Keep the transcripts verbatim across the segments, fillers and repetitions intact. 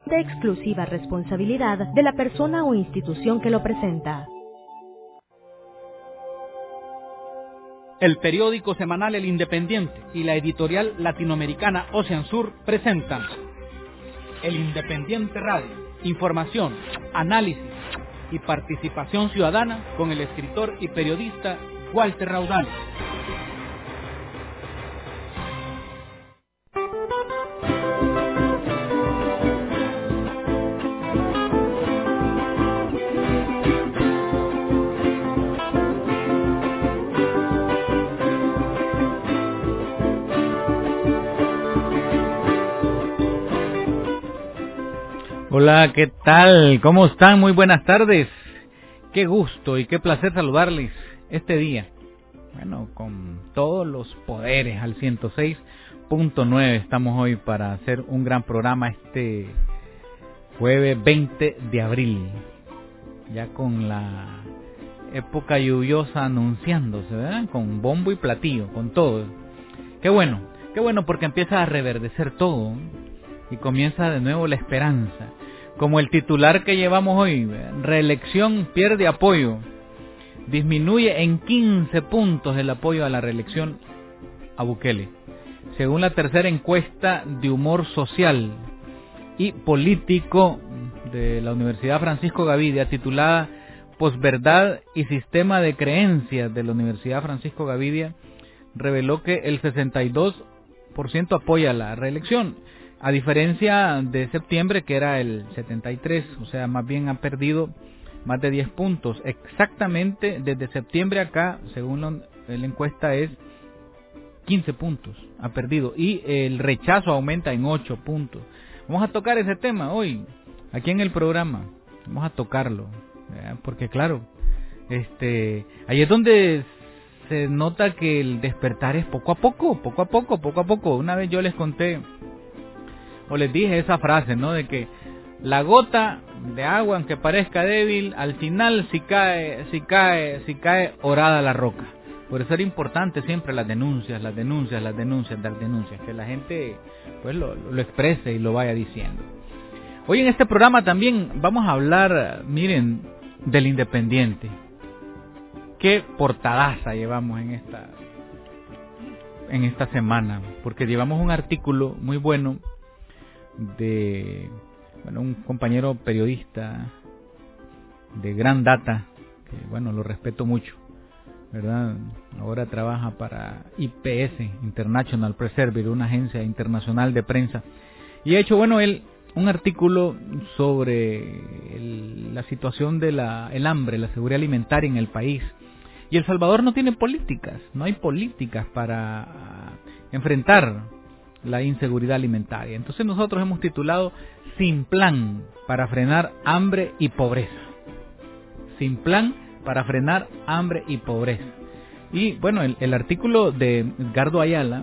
de exclusiva responsabilidad de la persona o institución que lo presenta. El periódico semanal El Independiente y la editorial latinoamericana Ocean Sur presentan El Independiente Radio, información, análisis y participación ciudadana con el escritor y periodista Walter Raudal. Hola, ¿qué tal? ¿Cómo están? Muy buenas tardes. Qué gusto y qué placer saludarles este día. Bueno, con todos los poderes al ciento seis punto nueve estamos hoy para hacer un gran programa este jueves veinte de abril. Ya con la época lluviosa anunciándose, ¿verdad? Con bombo y platillo, con todo. Qué bueno, qué bueno porque empieza a reverdecer todo y comienza de nuevo la esperanza. Como el titular que llevamos hoy, reelección pierde apoyo, disminuye en quince puntos el apoyo a la reelección a Bukele, según la tercera encuesta de humor social y político de la Universidad Francisco Gavidia, titulada Posverdad y Sistema de Creencias de la Universidad Francisco Gavidia, reveló que el sesenta y dos por ciento apoya la reelección. A diferencia de septiembre, que era el setenta y tres, o sea, más bien ha perdido más de diez puntos. Exactamente desde septiembre acá, según la, la encuesta, es quince puntos, ha perdido. Y el rechazo aumenta en ocho puntos. Vamos a tocar ese tema hoy, aquí en el programa. Vamos a tocarlo, ¿verdad? Porque claro, este, ahí es donde se nota que el despertar es poco a poco, poco a poco, poco a poco. Una vez yo les conté, o les dije esa frase, ¿no? De que la gota de agua, aunque parezca débil, al final si cae, si cae, si cae orada la roca. Por eso era importante siempre las denuncias, las denuncias, las denuncias, las denuncias, que la gente pues lo, lo exprese y lo vaya diciendo. Hoy en este programa también vamos a hablar, miren, del Independiente. Qué portadaza llevamos en esta, en esta semana, porque llevamos un artículo muy bueno de bueno, un compañero periodista de gran data, que bueno, lo respeto mucho, ¿verdad? Ahora trabaja para I P S, International Press Service, una agencia internacional de prensa, y ha hecho, bueno, él un artículo sobre el, la situación de la el hambre, la seguridad alimentaria en el país. Y El Salvador no tiene políticas, no hay políticas para enfrentar la inseguridad alimentaria. Entonces nosotros hemos titulado Sin plan para frenar hambre y pobreza. Sin plan para frenar hambre y pobreza. Y bueno, el, el artículo de Edgardo Ayala,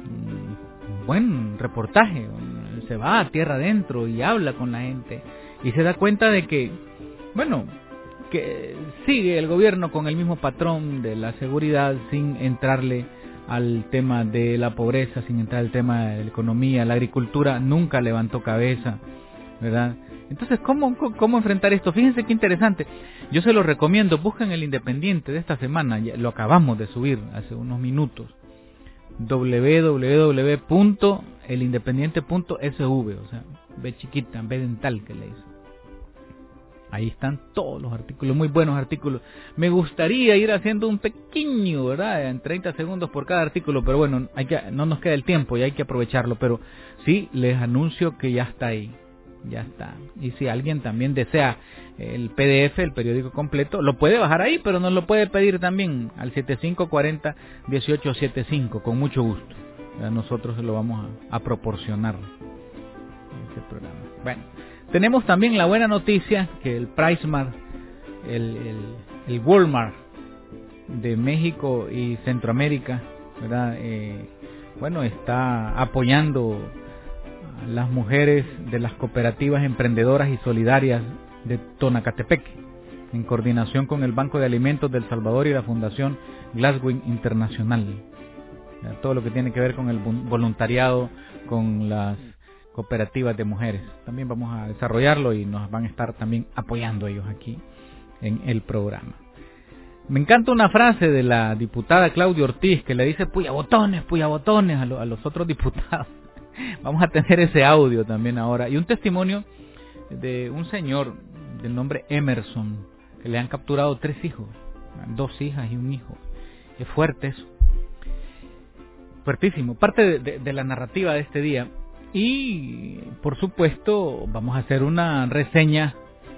un buen reportaje, se va a tierra adentro y habla con la gente y se da cuenta de que, bueno, que sigue el gobierno con el mismo patrón de la seguridad sin entrarle al tema de la pobreza, sin entrar al tema de la economía. La agricultura nunca levantó cabeza, ¿verdad? Entonces, ¿cómo, cómo enfrentar esto? Fíjense qué interesante. Yo se lo recomiendo, busquen El Independiente de esta semana, ya lo acabamos de subir hace unos minutos, doble u doble u doble u punto el independiente punto s v, o sea, B chiquita, B dental que le hizo. Ahí están todos los artículos, muy buenos artículos. Me gustaría ir haciendo un pequeño, ¿verdad?, en treinta segundos por cada artículo, pero bueno, hay que, no nos queda el tiempo y hay que aprovecharlo. Pero sí, les anuncio que ya está ahí, ya está. Y si alguien también desea el P D F, el periódico completo, lo puede bajar ahí, pero nos lo puede pedir también al setenta y cinco cuarenta dieciocho setenta y cinco, con mucho gusto. Ya nosotros se lo vamos a, a proporcionar en este programa. Bueno, tenemos también la buena noticia que el PriceMart, el, el, el Walmart de México y Centroamérica, ¿verdad? Eh, bueno, está apoyando a las mujeres de las cooperativas emprendedoras y solidarias de Tonacatepec, en coordinación con el Banco de Alimentos del Salvador y la Fundación Glasgow Internacional. Todo lo que tiene que ver con el voluntariado, con las cooperativas de mujeres. También vamos a desarrollarlo y nos van a estar también apoyando ellos aquí en el programa. Me encanta una frase de la diputada Claudia Ortiz que le dice puya botones, puya botones a, lo, a los otros diputados. Vamos a tener ese audio también ahora. Y un testimonio de un señor del nombre Emerson, que le han capturado tres hijos, dos hijas y un hijo. Es fuerte eso. Fuertísimo. Parte de, de, de la narrativa de este día. Y, por supuesto, vamos a hacer una reseña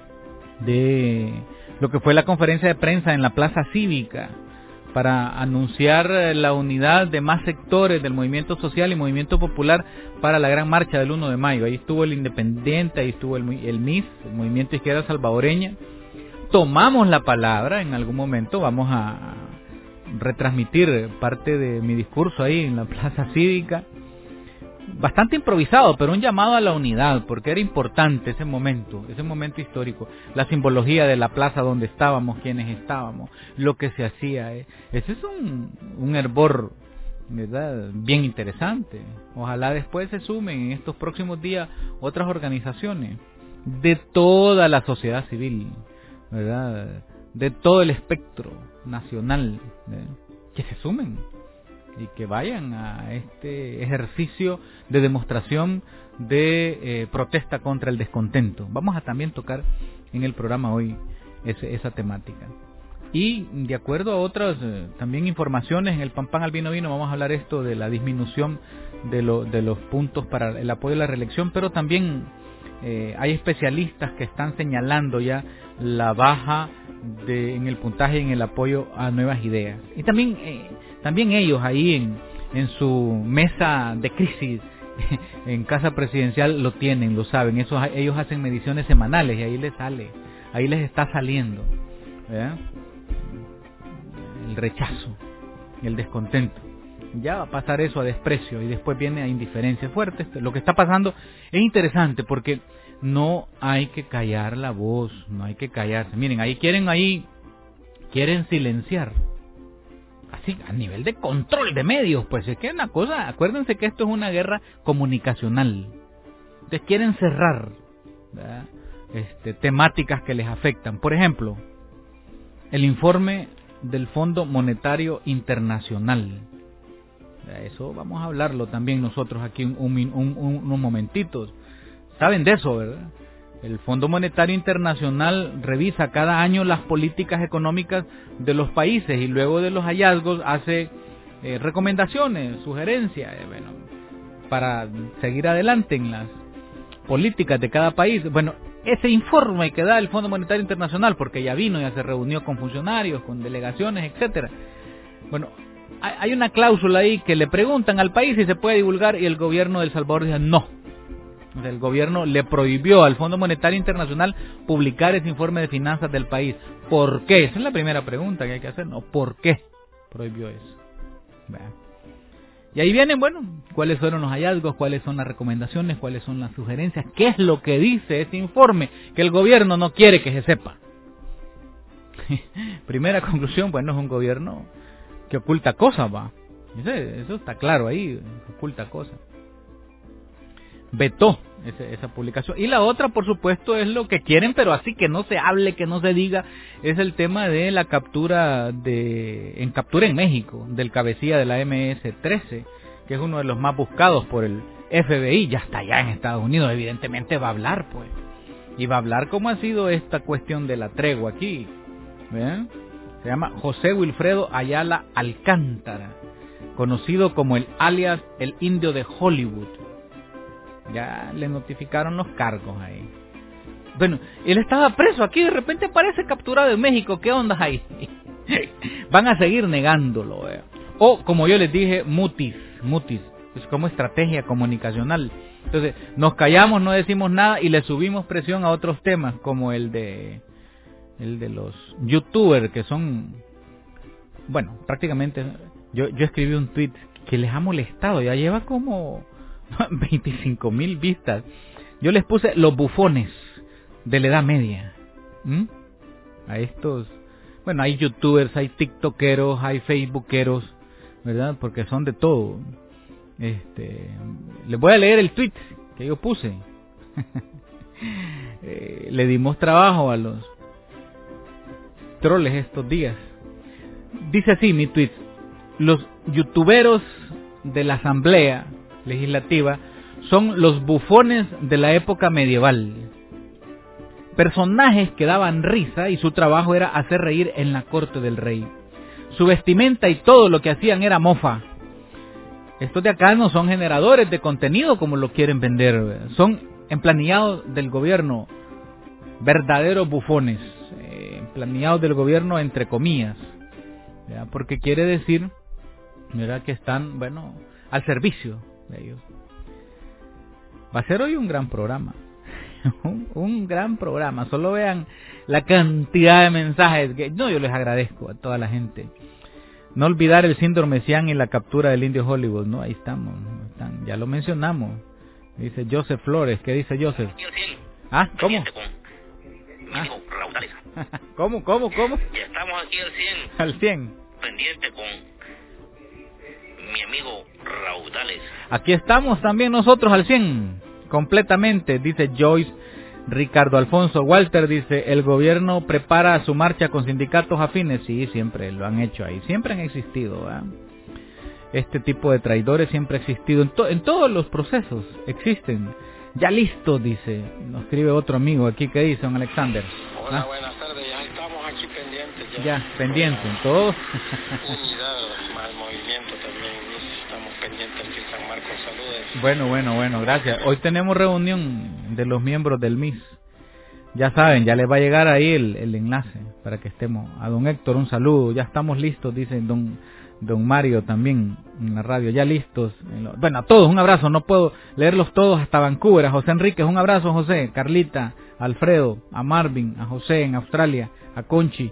de lo que fue la conferencia de prensa en la Plaza Cívica para anunciar la unidad de más sectores del movimiento social y movimiento popular para la gran marcha del uno de mayo. Ahí estuvo el Independiente, ahí estuvo el, el M I S, el Movimiento Izquierda Salvadoreña. Tomamos la palabra en algún momento, vamos a retransmitir parte de mi discurso ahí en la Plaza Cívica. Bastante improvisado, pero un llamado a la unidad, porque era importante ese momento, ese momento histórico, la simbología de la plaza donde estábamos, quienes estábamos, lo que se hacía. ¿eh? Ese es un, un hervor, ¿verdad?, bien interesante. Ojalá después se sumen en estos próximos días otras organizaciones de toda la sociedad civil, ¿verdad?, de todo el espectro nacional, ¿eh? que se sumen y que vayan a este ejercicio de demostración de eh, protesta contra el descontento. Vamos a también tocar en el programa hoy ese, esa temática. Y de acuerdo a otras eh, también informaciones, en el Pan Pan al Vino Vino vamos a hablar esto de la disminución de, lo, de los puntos para el apoyo a la reelección, pero también eh, hay especialistas que están señalando ya la baja de, en el puntaje y en el apoyo a nuevas ideas. Y también eh, también ellos ahí en, en su mesa de crisis en Casa Presidencial lo tienen, lo saben. Eso, ellos hacen mediciones semanales y ahí les sale, ahí les está saliendo, ¿verdad?, el rechazo, el descontento. Ya va a pasar eso a desprecio y después viene a indiferencia fuerte. Lo que está pasando es interesante porque no hay que callar la voz, no hay que callarse. Miren, ahí quieren, ahí quieren silenciar. Así, a nivel de control de medios, pues es que es una cosa, acuérdense que esto es una guerra comunicacional. Ustedes quieren cerrar, ¿verdad?, este, temáticas que les afectan. Por ejemplo, el informe del Fondo Monetario Internacional. Eso vamos a hablarlo también nosotros aquí un, un, un, unos momentitos. Saben de eso, ¿verdad? El Fondo Monetario Internacional revisa cada año las políticas económicas de los países y luego de los hallazgos hace eh, recomendaciones, sugerencias, eh, bueno, para seguir adelante en las políticas de cada país. Bueno, ese informe que da el Fondo Monetario Internacional, porque ya vino, ya se reunió con funcionarios, con delegaciones, etcétera. Bueno, hay una cláusula ahí que le preguntan al país si se puede divulgar y el gobierno de El Salvador dice no. El gobierno le prohibió al Fondo Monetario Internacional publicar ese informe de finanzas del país. ¿Por qué? Esa es la primera pregunta que hay que hacer, ¿no? ¿Por qué prohibió eso? Bueno. Y ahí vienen, bueno, cuáles fueron los hallazgos, cuáles son las recomendaciones, cuáles son las sugerencias, qué es lo que dice ese informe que el gobierno no quiere que se sepa. Primera conclusión, bueno, es un gobierno que oculta cosas, va. Eso, eso está claro ahí, oculta cosas. Vetó ese, esa publicación. Y la otra, por supuesto, es lo que quieren, pero así que no se hable, que no se diga, es el tema de la captura de en captura en México del cabecilla de la eme ese trece, que es uno de los más buscados por el efe be i. Ya está allá en Estados Unidos, evidentemente va a hablar, pues. Y va a hablar cómo ha sido esta cuestión de la tregua aquí. ¿Ven? Se llama José Wilfredo Ayala Alcántara, conocido como el alias el Indio de Hollywood. Ya le notificaron los cargos ahí. Bueno, él estaba preso aquí, de repente aparece capturado en México. ¿Qué onda ahí? Van a seguir negándolo. Eh. O, como yo les dije, mutis, mutis. Es como estrategia comunicacional. Entonces, nos callamos, no decimos nada y le subimos presión a otros temas, como el de el de los youtubers, que son, bueno, prácticamente, yo, yo escribí un tweet que les ha molestado, ya lleva como veinticinco mil vistas. Yo les puse los bufones de la Edad Media. ¿Mm? A estos, bueno, hay youtubers, hay tiktokeros, hay facebookeros, ¿verdad? Porque son de todo. Este, les voy a leer el tweet que yo puse. eh, le dimos trabajo a los troles estos días. Dice así mi tweet: los youtuberos de la Asamblea Legislativa son los bufones de la época medieval. Personajes que daban risa y su trabajo era hacer reír en la corte del rey. Su vestimenta y todo lo que hacían era mofa. Estos de acá no son generadores de contenido como lo quieren vender. Son emplanillados del gobierno, verdaderos bufones, eh, emplanillados del gobierno entre comillas, ¿ya? Porque quiere decir, mira, que están, bueno, al servicio de ellos. Va a ser hoy un gran programa. Un, un gran programa. Solo vean la cantidad de mensajes que no, yo les agradezco a toda la gente. No olvidar el síndrome Cian y la captura del indio Hollywood, ¿no? Ahí estamos, están, ya lo mencionamos. Dice Joseph Flores. ¿Qué dice Joseph? Ah, ¿cómo? Ah. ¿Cómo, cómo, cómo? Ya estamos aquí al cien. Al cien. Pendiente con mi amigo Raudales. Aquí estamos también nosotros al cien. Completamente, dice Joyce. Ricardo Alfonso Walter dice, el gobierno prepara su marcha con sindicatos afines. Sí, siempre lo han hecho ahí, siempre han existido, ¿verdad? Este tipo de traidores siempre ha existido, en, to en todos los procesos existen. Ya listo, dice, nos escribe otro amigo aquí, que dice, don Alexander. Hola, ¿Ah? buenas tardes, ya estamos aquí pendientes. Ya, ya pendientes, en todos. Unidad, más movimiento también, estamos pendientes aquí en San Marcos, saludos. Bueno, bueno, bueno, gracias. Hoy tenemos reunión de los miembros del M I S. Ya saben, ya les va a llegar ahí el, el enlace para que estemos. A don Héctor un saludo, ya estamos listos, dice don, don Mario también en la radio, ya listos. Bueno, a todos un abrazo, no puedo leerlos todos hasta Vancouver. A José Enríquez, un abrazo José, Carlita, a Alfredo, a Marvin, a José en Australia, a Conchi.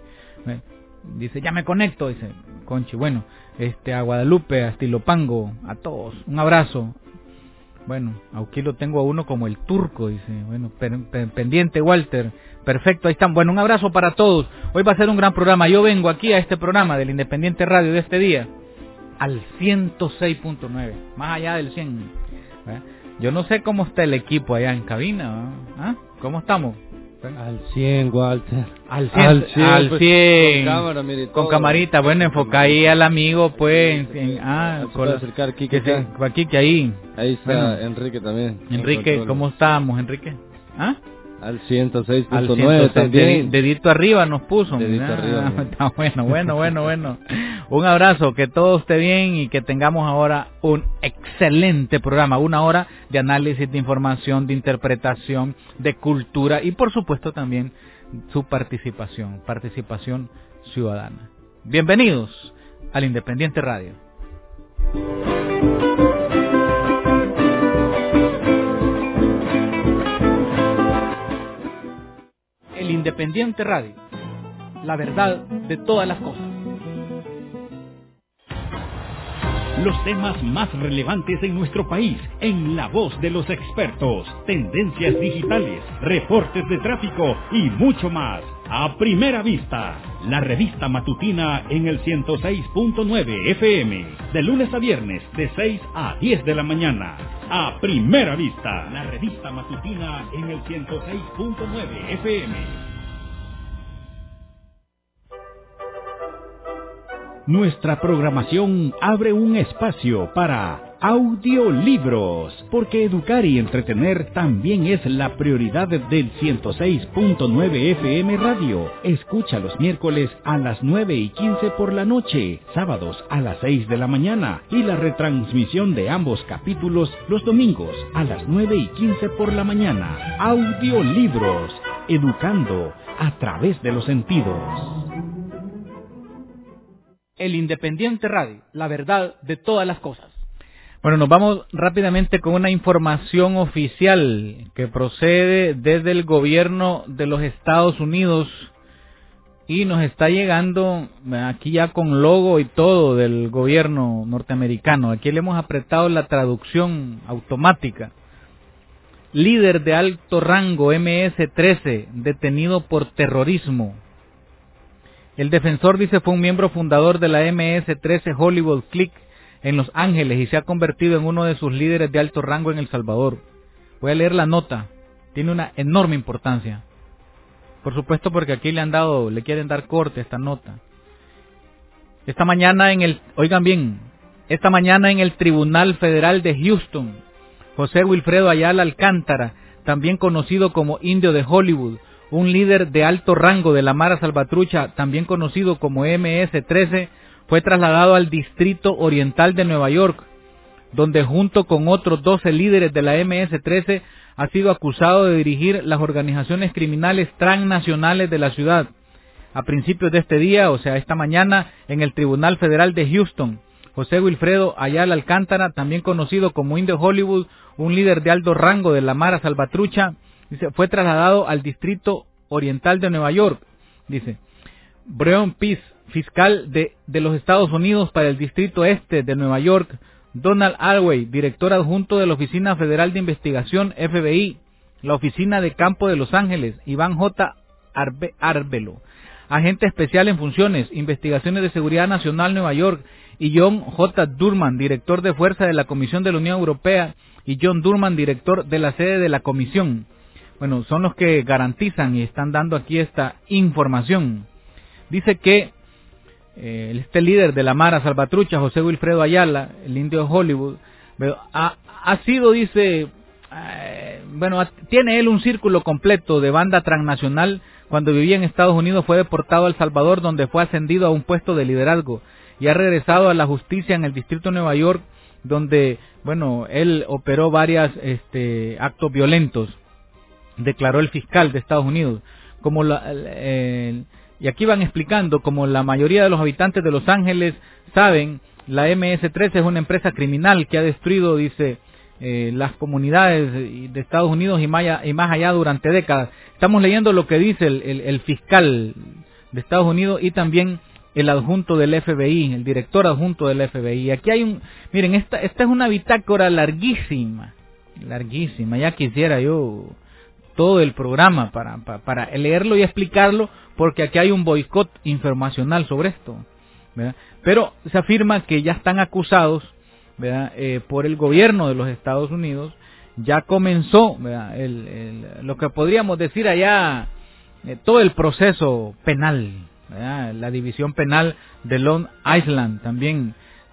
Dice, ya me conecto, dice Conchi. Bueno, este a Guadalupe, a Estilopango, a todos, un abrazo. Bueno, aquí lo tengo a uno como el turco, dice. Bueno, per, per, pendiente Walter. Perfecto, ahí están. Bueno, un abrazo para todos. Hoy va a ser un gran programa. Yo vengo aquí a este programa del Independiente Radio de este día al ciento seis punto nueve, más allá del cien. ¿Eh? Yo no sé cómo está el equipo allá en cabina. ¿Ah? ¿Cómo estamos? Al cien, Walter. Al cien. Al cien. Al pues, cien. Con cámara, mire, con todo. Camarita. Bueno, enfoca ahí al amigo, pues. En, en, ah, se puede acercar Kike, que se, Kike ahí. Ahí está bueno, Enrique también. Enrique, ¿cómo estamos, Enrique? ¿Ah? Al ciento seis punto nueve también. Dedito arriba nos puso. Dedito ah, arriba. Está bueno, bueno, bueno, bueno. Un abrazo, que todo esté bien y que tengamos ahora un excelente programa. Una hora de análisis, de información, de interpretación, de cultura y por supuesto también su participación, participación ciudadana. Bienvenidos al Independiente Radio. El Independiente Radio, la verdad de todas las cosas. Los temas más relevantes en nuestro país, en la voz de los expertos, tendencias digitales, reportes de tráfico y mucho más. A Primera Vista, la revista matutina en el ciento seis punto nueve F M, de lunes a viernes de seis a diez de la mañana. A Primera Vista, la revista matutina en el ciento seis punto nueve F M. Nuestra programación abre un espacio para audiolibros, porque educar y entretener también es la prioridad del ciento seis punto nueve F M Radio. Escucha los miércoles a las nueve y quince por la noche, sábados a las seis de la mañana y la retransmisión de ambos capítulos los domingos a las nueve y quince por la mañana. Audiolibros, educando a través de los sentidos. El Independiente Radio, la verdad de todas las cosas. Bueno, nos vamos rápidamente con una información oficial que procede desde el gobierno de los Estados Unidos y nos está llegando aquí ya con logo y todo del gobierno norteamericano. Aquí le hemos apretado la traducción automática. Líder de alto rango M S trece detenido por terrorismo. El defensor, dice, fue un miembro fundador de la M S trece Hollywood Clique en Los Ángeles y se ha convertido en uno de sus líderes de alto rango en El Salvador. Voy a leer la nota, tiene una enorme importancia. Por supuesto, porque aquí le han dado, le quieren dar corte a esta nota. Esta mañana en el, oigan bien, esta mañana en el Tribunal Federal de Houston, José Wilfredo Ayala Alcántara, también conocido como Indio de Hollywood, un líder de alto rango de la Mara Salvatrucha, también conocido como eme ese trece, fue trasladado al Distrito Oriental de Nueva York, donde junto con otros doce líderes de la eme ese trece ha sido acusado de dirigir las organizaciones criminales transnacionales de la ciudad. A principios de este día, o sea, esta mañana, en el Tribunal Federal de Houston, José Wilfredo Ayala Alcántara, también conocido como Indio Hollywood, un líder de alto rango de la Mara Salvatrucha, dice, fue trasladado al Distrito Oriental de Nueva York. Dice, Breon Peace, fiscal de, de los Estados Unidos para el Distrito Este de Nueva York, Donald Alway, director adjunto de la Oficina Federal de Investigación, F B I, la Oficina de Campo de Los Ángeles, Iván J. Arbe, Arbelo, agente especial en funciones, investigaciones de seguridad nacional, Nueva York, y John J. Durman, director de fuerza de la Comisión de la Unión Europea, y John Durman, director de la sede de la Comisión. Bueno, son los que garantizan y están dando aquí esta información. Dice que eh, este líder de la Mara Salvatrucha, José Wilfredo Ayala, el Indio de Hollywood, ha, ha sido, dice, eh, bueno, tiene él un círculo completo de banda transnacional. Cuando vivía en Estados Unidos fue deportado a El Salvador, donde fue ascendido a un puesto de liderazgo y ha regresado a la justicia en el Distrito de Nueva York, donde, bueno, él operó varios este, actos violentos, declaró el fiscal de Estados Unidos. Como la, eh, y aquí van explicando, como la mayoría de los habitantes de Los Ángeles saben, la eme ese trece es una empresa criminal que ha destruido, dice, eh, las comunidades de Estados Unidos y más, allá, y más allá durante décadas. Estamos leyendo lo que dice el, el, el fiscal de Estados Unidos y también el adjunto del F B I, el director adjunto del F B I. Aquí hay un, miren, esta, esta es una bitácora larguísima, larguísima, ya quisiera yo todo el programa para, para, para leerlo y explicarlo, porque aquí hay un boicot informacional sobre esto, ¿verdad? Pero se afirma que ya están acusados, ¿verdad? Eh, por el gobierno de los Estados Unidos, ya comenzó, ¿verdad? El, el, lo que podríamos decir allá, eh, todo el proceso penal, ¿verdad? La división penal de Long Island también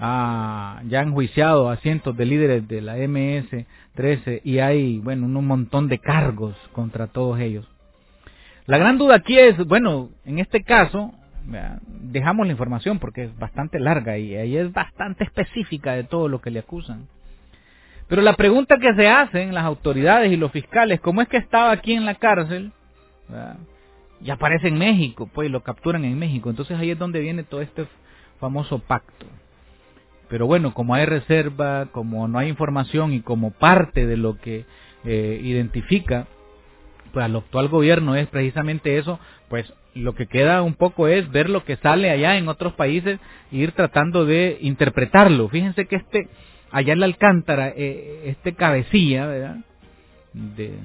ha ya enjuiciado a cientos de líderes de la eme ese trece y hay, bueno, un montón de cargos contra todos ellos. La gran duda aquí es, bueno, en este caso, ¿verdad? Dejamos la información porque es bastante larga y ahí es bastante específica de todo lo que le acusan. Pero la pregunta que se hacen las autoridades y los fiscales, ¿cómo es que estaba aquí en la cárcel, ¿verdad? Y aparece en México, pues lo capturan en México? Entonces ahí es donde viene todo este famoso pacto. Pero bueno, como hay reserva, como no hay información y como parte de lo que eh, identifica pues al actual gobierno es precisamente eso, pues lo que queda un poco es ver lo que sale allá en otros países e ir tratando de interpretarlo. Fíjense que este, allá en la Alcántara, eh, este cabecilla, ¿verdad? De,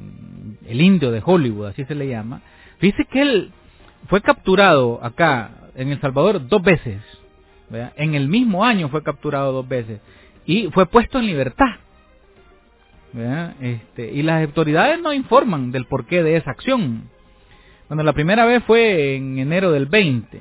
el Indio de Hollywood, así se le llama, fíjense que él fue capturado acá en El Salvador dos veces, ¿verdad? En el mismo año fue capturado dos veces y fue puesto en libertad, ¿verdad? Este, y las autoridades no informan del porqué de esa acción. Bueno, la primera vez fue en enero del veinte.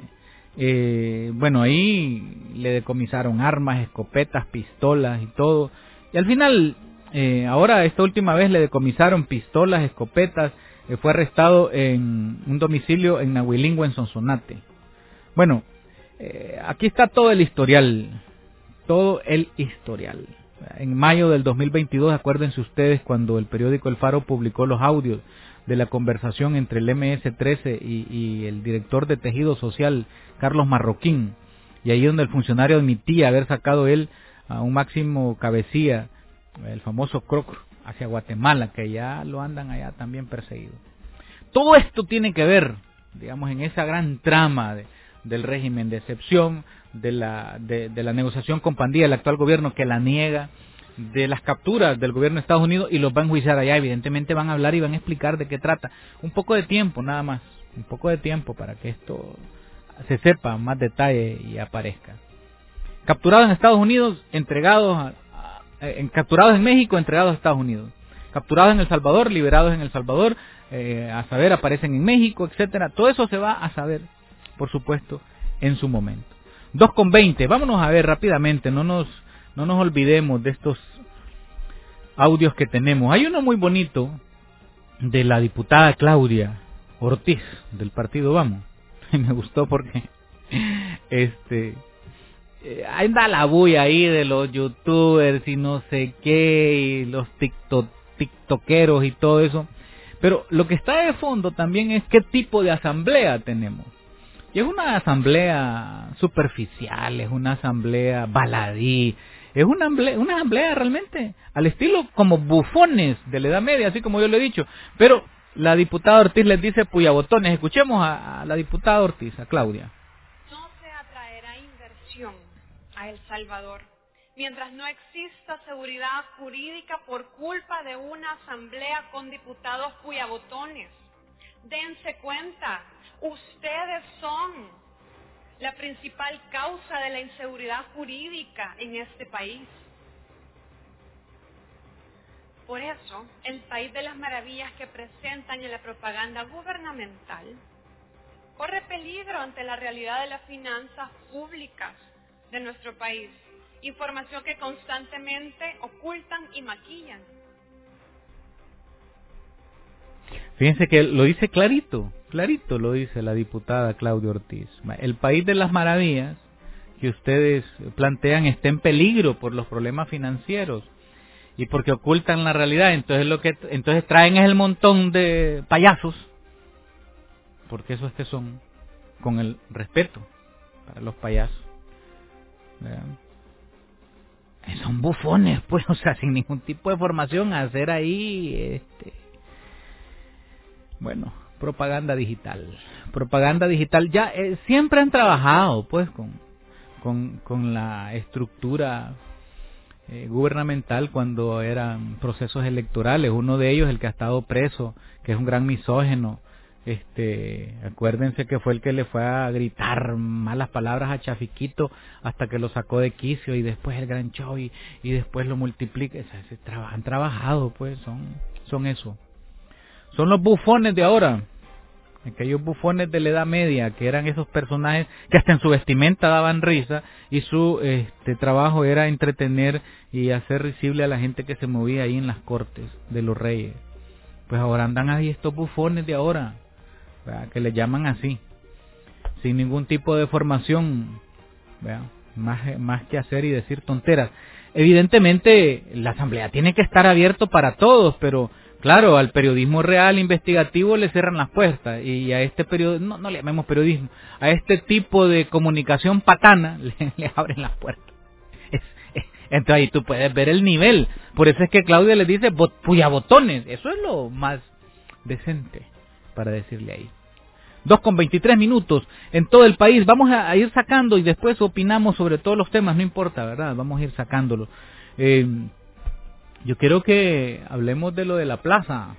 Eh, bueno, ahí le decomisaron armas, escopetas, pistolas y todo. Y al final, eh, ahora esta última vez le decomisaron pistolas, escopetas. Eh, fue arrestado en un domicilio en Nahuilingüe, en Sonsonate. Bueno, eh, aquí está todo el historial. Todo el historial. En mayo del dos mil veintidós, acuérdense ustedes cuando el periódico El Faro publicó los audios de la conversación entre el eme ese trece y, y el director de Tejido Social, Carlos Marroquín, y ahí donde el funcionario admitía haber sacado él a un máximo cabecilla, el famoso Croc, hacia Guatemala, que ya lo andan allá también perseguido. Todo esto tiene que ver, digamos, en esa gran trama de, del régimen de excepción, de la, de, de la negociación con pandilla del actual gobierno que la niega, de las capturas del gobierno de Estados Unidos y los van a enjuiciar allá. Evidentemente van a hablar y van a explicar de qué trata. Un poco de tiempo nada más, un poco de tiempo para que esto se sepa más detalle y aparezca. Capturados en Estados Unidos, entregados a, a, en, capturados en México, entregados a Estados Unidos. capturados en El Salvador, liberados en El Salvador, eh, a saber, aparecen en México, etcétera. Todo eso se va a saber, por supuesto, en su momento. dos con veinte, vámonos a ver rápidamente, no nos, no nos olvidemos de estos audios que tenemos. Hay uno muy bonito de la diputada Claudia Ortiz, del partido Vamos. Me gustó porque este eh, anda la bulla ahí de los youtubers y no sé qué, y los tiktok, tiktokeros y todo eso. Pero lo que está de fondo también es qué tipo de asamblea tenemos. Y es una asamblea superficial, es una asamblea baladí, es una asamblea, una asamblea realmente al estilo como bufones de la Edad Media, así como yo lo he dicho. Pero la diputada Ortiz les dice puyabotones. Escuchemos a, a la diputada Ortiz, a Claudia. No se atraerá inversión a El Salvador mientras no exista seguridad jurídica por culpa de una asamblea con diputados puyabotones. Dense cuenta, ustedes son la principal causa de la inseguridad jurídica en este país. Por eso, el país de las maravillas que presentan en la propaganda gubernamental corre peligro ante la realidad de las finanzas públicas de nuestro país, información que constantemente ocultan y maquillan. Fíjense que lo dice clarito, clarito lo dice la diputada Claudia Ortiz. El país de las maravillas que ustedes plantean está en peligro por los problemas financieros y porque ocultan la realidad. Entonces lo que entonces traen es el montón de payasos, porque eso es que son, con el respeto para los payasos, ¿verdad? Son bufones, pues, o sea, sin ningún tipo de formación, a hacer ahí, este, bueno, propaganda digital, propaganda digital. Ya eh, siempre han trabajado, pues, con, con, con la estructura eh, gubernamental cuando eran procesos electorales. Uno de ellos, el que ha estado preso, que es un gran misógeno. Este, acuérdense que fue el que le fue a gritar malas palabras a Chafiquito hasta que lo sacó de quicio, y después el gran show y, y después lo multiplica. O sea, se traba, han trabajado, pues, son, son eso. Son los bufones de ahora, aquellos bufones de la Edad Media, que eran esos personajes que hasta en su vestimenta daban risa, y su este trabajo era entretener y hacer risible a la gente que se movía ahí en las cortes de los reyes. Pues ahora andan ahí estos bufones de ahora, ¿verdad?, que le llaman así, sin ningún tipo de formación, ¿verdad?, más, más que hacer y decir tonteras. Evidentemente la asamblea tiene que estar abierto para todos, pero claro, al periodismo real, investigativo, le cierran las puertas, y a este periodismo, no, no le llamemos periodismo, a este tipo de comunicación patana le, le abren las puertas. Es, es, entonces ahí tú puedes ver el nivel. Por eso es que Claudia le dice bot, puyabotones. Eso es lo más decente para decirle ahí. dos con veintitrés minutos en todo el país. Vamos a, a ir sacando y después opinamos sobre todos los temas, no importa, ¿verdad? Vamos a ir sacándolos. Eh, yo quiero que hablemos de lo de la plaza.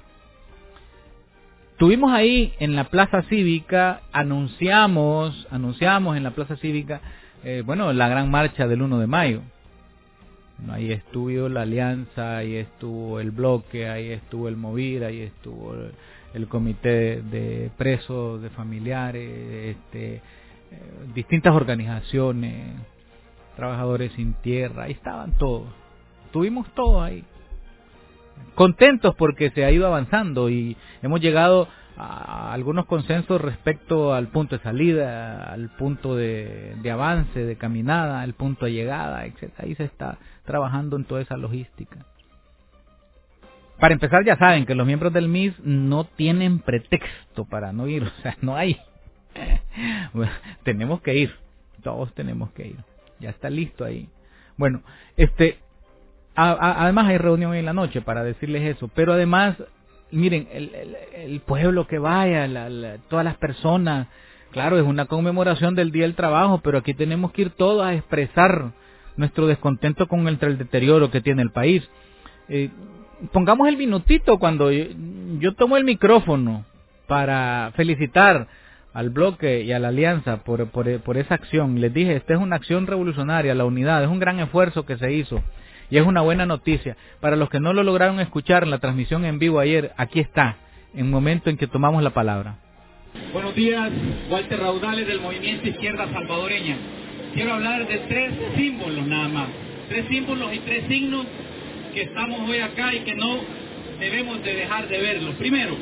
Tuvimos ahí en la plaza cívica, anunciamos, anunciamos en la plaza cívica, eh, bueno, la gran marcha del uno de mayo. Ahí estuvo la Alianza, ahí estuvo el Bloque, ahí estuvo el Movir, ahí estuvo el, el Comité de Presos, de Familiares, este, eh, distintas organizaciones, Trabajadores Sin Tierra, ahí estaban todos. Tuvimos todos ahí. Contentos porque se ha ido avanzando y hemos llegado a algunos consensos respecto al punto de salida, al punto de, de avance, de caminada, al punto de llegada, etcétera. Ahí se está trabajando en toda esa logística. Para empezar, ya saben que los miembros del M I S no tienen pretexto para no ir, o sea, no hay. Bueno, tenemos que ir, todos tenemos que ir. Ya está listo ahí. Bueno, este, a, a, además hay reunión hoy en la noche para decirles eso, pero además, miren, el, el, el pueblo que vaya, la, la, todas las personas, claro, es una conmemoración del Día del Trabajo, pero aquí tenemos que ir todos a expresar nuestro descontento con el, el deterioro que tiene el país. Eh, pongamos el minutito cuando yo, yo tomo el micrófono para felicitar al Bloque y a la Alianza por, por, por esa acción. Les dije, esta es una acción revolucionaria, la unidad, es un gran esfuerzo que se hizo. y es una buena noticia. Para los que no lo lograron escuchar en la transmisión en vivo ayer, aquí está, en el momento en que tomamos la palabra. Buenos días, Walter Raudales del Movimiento Izquierda Salvadoreña. Quiero hablar de tres símbolos nada más, tres símbolos y tres signos que estamos hoy acá y que no debemos de dejar de verlos. Primero,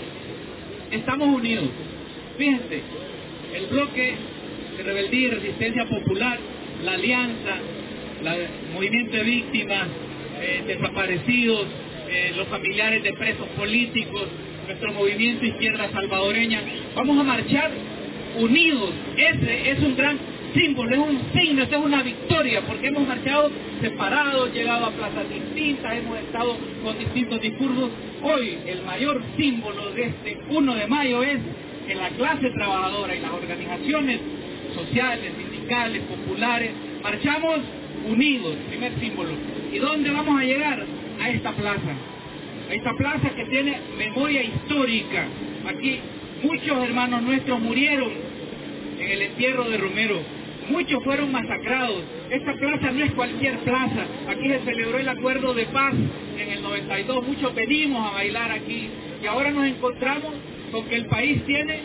estamos unidos. Fíjense, el bloque de rebeldía y resistencia popular, la alianza, el movimiento de víctimas, eh, desaparecidos, eh, los familiares de presos políticos, nuestro movimiento Izquierda Salvadoreña, vamos a marchar unidos. Ese es un gran símbolo, es un signo, es una victoria, porque hemos marchado separados, llegado a plazas distintas, hemos estado con distintos discursos. Hoy el mayor símbolo de este primero de mayo es que la clase trabajadora y las organizaciones sociales, sindicales, populares, marchamos unidos, primer símbolo. ¿Y dónde vamos a llegar? A esta plaza. A esta plaza que tiene memoria histórica. Aquí muchos hermanos nuestros murieron en el entierro de Romero. Muchos fueron masacrados. Esta plaza no es cualquier plaza. Aquí se celebró el acuerdo de paz en el noventa y dos. Muchos venimos a bailar aquí. Y ahora nos encontramos con que el país tiene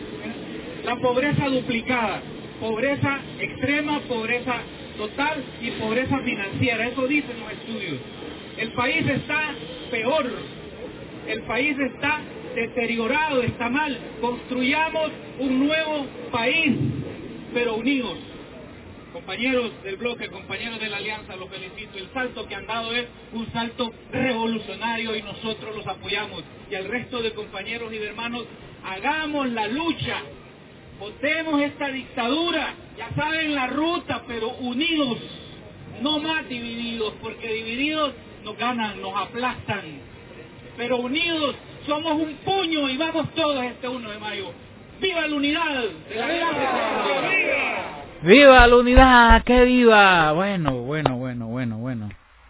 la pobreza duplicada. Pobreza extrema, pobreza total y pobreza financiera. Eso dicen los estudios. El país está peor. El país está deteriorado, está mal. Construyamos un nuevo país, pero unidos. Compañeros del bloque, compañeros de la alianza, los felicito. El salto que han dado es un salto revolucionario y nosotros los apoyamos. Y al resto de compañeros y de hermanos, hagamos la lucha. Votemos esta dictadura. Ya saben la ruta, pero unidos, no más divididos, porque divididos nos ganan, nos aplastan. Pero unidos somos un puño y vamos todos este primero de mayo. ¡Viva la unidad de la alianza! ¡Viva la unidad! ¡Qué viva! Bueno, bueno, bueno, bueno, bueno.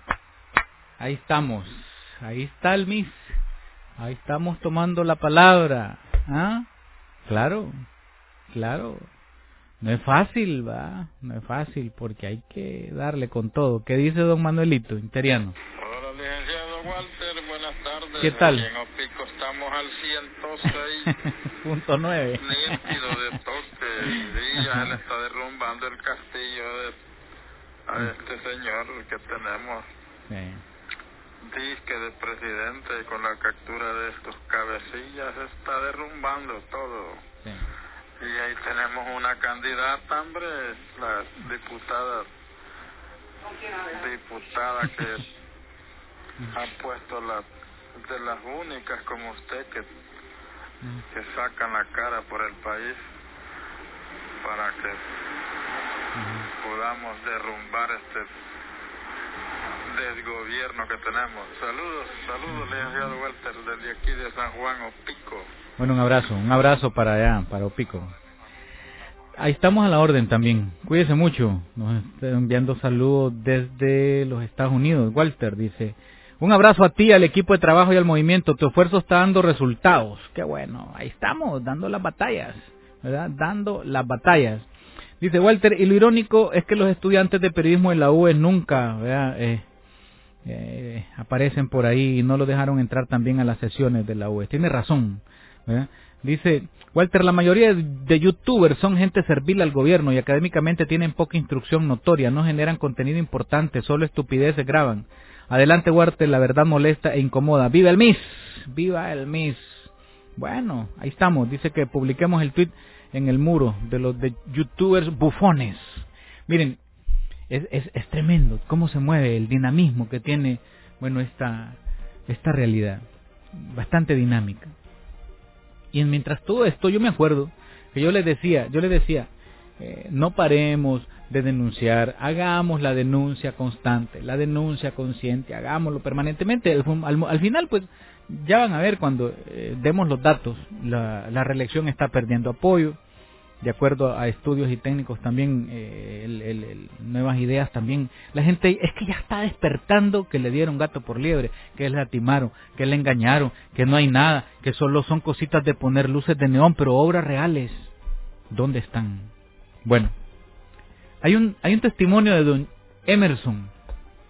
Ahí estamos. Ahí está el Miss. Ahí estamos tomando la palabra. ¿Ah? Claro, claro. No es fácil, va. No es fácil porque hay que darle con todo. ¿Qué dice don Manuelito, Interiano? Hola, licenciado Walter. Buenas tardes. ¿Qué tal? Aquí en Opico estamos al ciento seis punto nueve. Nítido de toque. Y ya él está derrumbando el castillo de a este señor que tenemos. Sí. Disque de presidente con la captura de estos cabecillas. Está derrumbando todo. Sí. Y ahí tenemos una candidata, hombre, la diputada, diputada que ha puesto la, de las únicas como usted que, que sacan la cara por el país para que podamos derrumbar este desgobierno que tenemos. Saludos, saludos, licenciado Walter, desde aquí de San Juan, Opico. Bueno, un abrazo, un abrazo para allá, para Opico. Ahí estamos a la orden también. Cuídese mucho. Nos está enviando saludos desde los Estados Unidos. Walter dice, un abrazo a ti, al equipo de trabajo y al movimiento. Tu esfuerzo está dando resultados. Qué bueno. Ahí estamos, dando las batallas, ¿verdad? Dando las batallas. Dice Walter, y lo irónico es que los estudiantes de periodismo de la U E nunca, ¿verdad? Eh, eh, aparecen por ahí y no lo dejaron entrar también a las sesiones de la U E. Tiene razón, ¿verdad? Dice Walter, la mayoría de youtubers son gente servil al gobierno y académicamente tienen poca instrucción notoria, no generan contenido importante, solo estupideces graban. Adelante Walter, la verdad molesta e incomoda. ¡Viva el Miss! ¡Viva el Miss! Bueno, ahí estamos, dice que publiquemos el tweet en el muro de los de youtubers bufones. Miren, es, es, es tremendo cómo se mueve, el dinamismo que tiene, bueno, esta, esta realidad, bastante dinámica. Y mientras todo esto, yo me acuerdo que yo les decía, yo les decía, eh, no paremos de denunciar, hagamos la denuncia constante, la denuncia consciente, hagámoslo permanentemente. Al, al, al final, pues, ya van a ver cuando eh, demos los datos, la, la reelección está perdiendo apoyo, de acuerdo a estudios y técnicos también, eh, el, el, el, nuevas ideas también. La gente es que ya está despertando que le dieron gato por liebre, que le atimaron, que le engañaron, que no hay nada, que solo son cositas de poner luces de neón, pero obras reales, ¿dónde están? Bueno, hay un, hay un testimonio de don Emerson,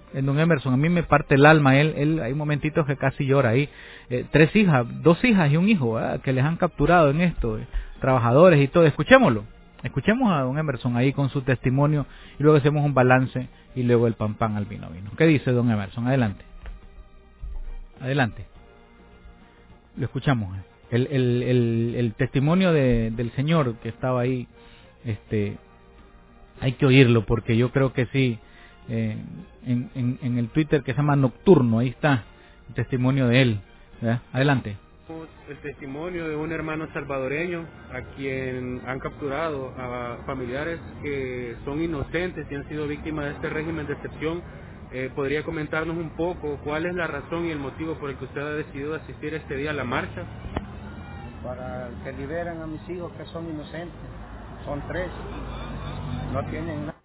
en don Emerson, a mí me parte el alma, él, él hay momentitos que casi llora ahí. Eh, tres hijas, dos hijas y un hijo, ¿verdad? Que les han capturado en esto, eh, trabajadores y todo. Escuchémoslo, escuchemos a don Emerson ahí con su testimonio y luego hacemos un balance y luego el pan pan al vino vino. ¿Qué dice don Emerson? Adelante. Adelante. Lo escuchamos. El, el, el, el testimonio de, del señor que estaba ahí, este, hay que oírlo porque yo creo que sí. Eh, en, en, en el Twitter que se llama Nocturno, ahí está el testimonio de él, ¿verdad? Adelante. El testimonio de un hermano salvadoreño a quien han capturado a familiares que son inocentes y han sido víctimas de este régimen de excepción. Eh, ¿Podría comentarnos un poco cuál es la razón y el motivo por el que usted ha decidido asistir este día a la marcha? Para que liberen a mis hijos que son inocentes, son tres, no tienen nada.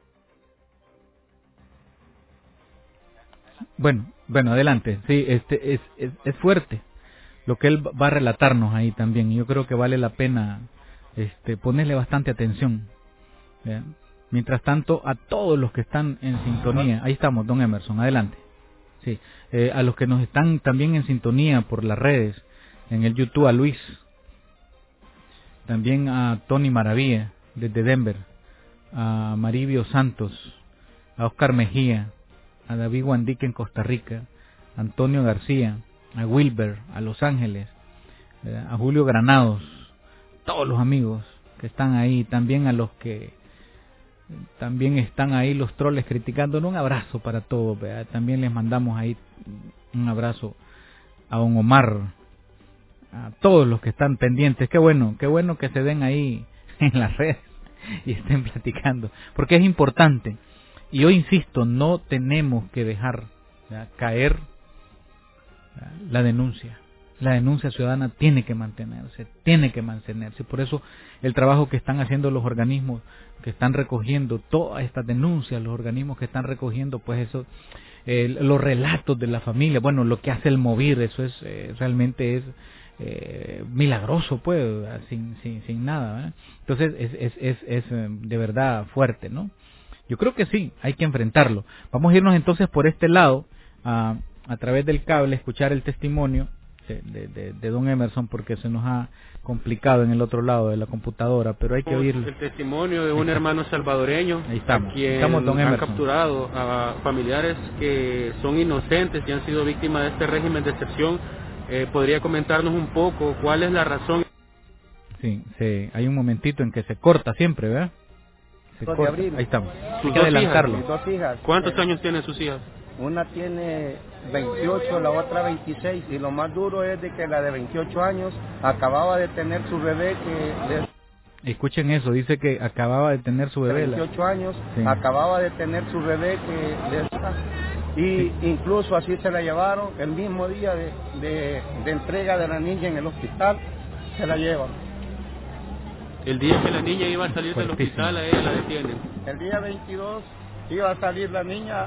Bueno, bueno, adelante. Sí, este es, es, es fuerte lo que él va a relatarnos ahí también. Y yo creo que vale la pena este, ponerle bastante atención. ¿Ya? Mientras tanto, a todos los que están en sintonía, ahí estamos, don Emerson, adelante. Sí, eh, a los que nos están también en sintonía por las redes, en el YouTube, a Luis, también a Tony Maravilla desde Denver, a Maribio Santos, a Oscar Mejía, a David Guandique en Costa Rica, a Antonio García, a Wilber, a Los Ángeles, eh, a Julio Granados, todos los amigos que están ahí, también a los que también están ahí los troles criticándonos, un abrazo para todos, ¿verdad? También les mandamos ahí un abrazo a don Omar, a todos los que están pendientes. Qué bueno, qué bueno que se den ahí en las redes y estén platicando, porque es importante. Y yo insisto, no tenemos que dejar, ¿verdad?, caer, ¿verdad?, la denuncia. La denuncia ciudadana tiene que mantenerse, tiene que mantenerse. Por eso el trabajo que están haciendo los organismos que están recogiendo todas estas denuncias, los organismos que están recogiendo, pues eso, eh, los relatos de la familia, bueno, lo que hace el Movir, eso es eh, realmente es eh, milagroso, pues, sin sin sin nada, ¿verdad? Entonces es es es, es de verdad fuerte, ¿no? Yo creo que sí, hay que enfrentarlo. Vamos a irnos entonces por este lado, a, a través del cable, escuchar el testimonio de, de, de, de don Emerson, porque se nos ha complicado en el otro lado de la computadora, pero hay que oírlo. El testimonio de un hermano salvadoreño Ahí estamos. a quien estamos, don han Emerson. capturado a familiares que son inocentes y han sido víctimas de este régimen de excepción. Eh, ¿Podría comentarnos un poco cuál es la razón? Sí, sí, hay un momentito en que se corta siempre, ¿verdad? Se corta. Ahí estamos. Hay que adelantarlo. Mis dos hijas. ¿Cuántos eh, años tienen sus hijas? Una tiene veintiocho, la otra veintiséis, y lo más duro es de que la de veintiocho años acababa de tener su bebé que... De... Escuchen eso, dice que acababa de tener su bebé. veintiocho años, sí. acababa de tener su bebé que... De... Y sí. Incluso así se la llevaron, el mismo día de, de, de entrega de la niña en el hospital, se la llevan. El día que la niña iba a salir del hospital, a ella la detienen. El día veintidós iba a salir la niña.